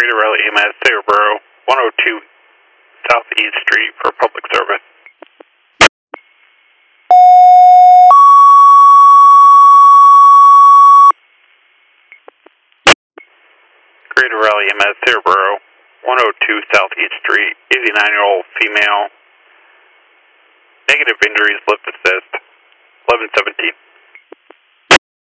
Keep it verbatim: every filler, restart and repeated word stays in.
Greater Raleigh E M S, Cerebro, one oh two Southeast Street for public service. Greater Raleigh E M S, Cerebro, one oh two Southeast Street, eighty-nine-year-old female, negative injuries, lift assist, eleven seventeen.